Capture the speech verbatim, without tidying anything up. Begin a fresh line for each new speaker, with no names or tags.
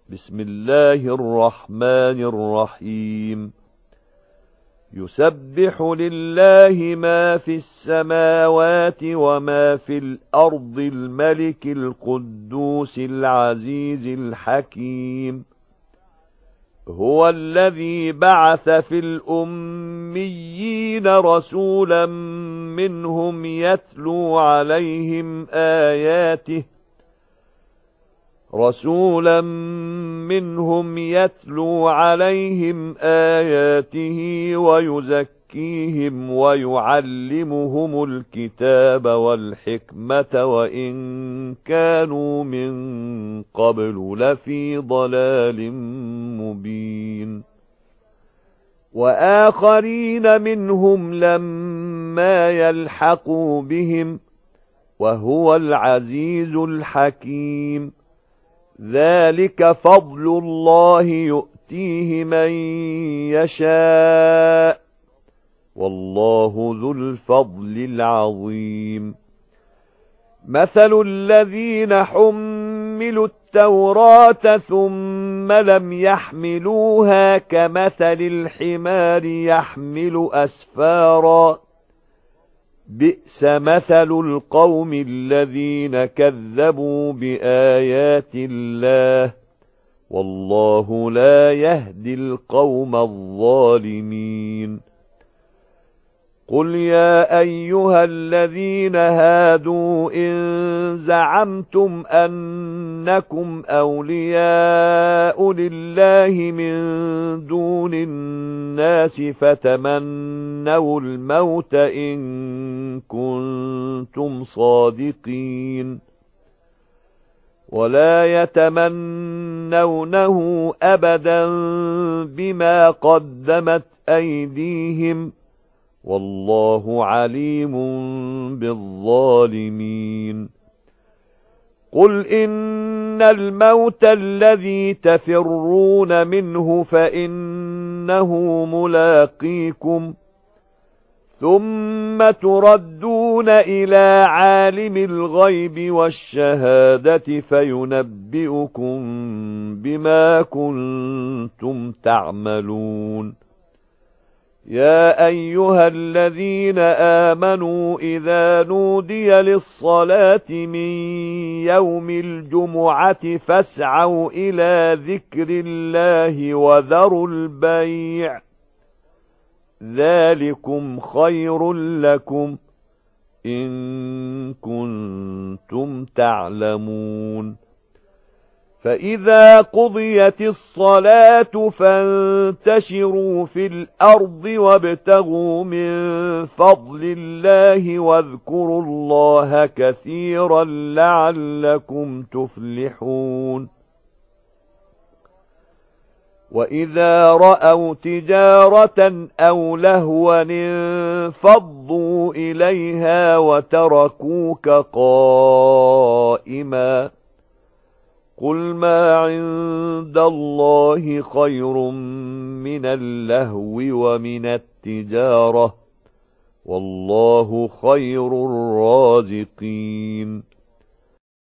بسم الله الرحمن الرحيم يسبح لله ما في السماوات وما في الأرض الملك القدوس العزيز الحكيم هو الذي بعث في الأميين رسولا منهم يتلو عليهم آياته رسولا منهم يتلو عليهم آياته ويزكيهم ويعلمهم الكتاب والحكمة وإن كانوا من قبل لفي ضلال مبين وآخرين منهم لما يلحقوا بهم وهو العزيز الحكيم ذلك فضل الله يؤتيه من يشاء والله ذو الفضل العظيم مثل الذين حملوا التوراة ثم لم يحملوها كمثل الحمار يحمل أسفارا بئس مثل القوم الذين كذبوا بآيات الله والله لا يهدي القوم الظالمين قل يا أيها الذين هادوا إن زعمتم أنكم أولياء لله من دون الناس فتمنوا الموت إن كنتم صادقين ولا يتمنونه أبدا بما قدمت أيديهم والله عليم بالظالمين قل إن الموت الذي تفرون منه فإنه ملاقيكم ثم تردون إلى عالم الغيب والشهادة فينبئكم بما كنتم تعملون يا أيها الذين آمنوا إذا نودي للصلاة من يوم الجمعة فاسعوا إلى ذكر الله وذروا البيع ذلكم خير لكم إن كنتم تعلمون فإذا قضيت الصلاة فانتشروا في الأرض وابتغوا من فضل الله واذكروا الله كثيرا لعلكم تفلحون وإذا رأوا تجارة أو لهوا انفضوا إليها وتركوك قائما قل ما عند الله خير من اللهو ومن التجارة والله خير الرازقين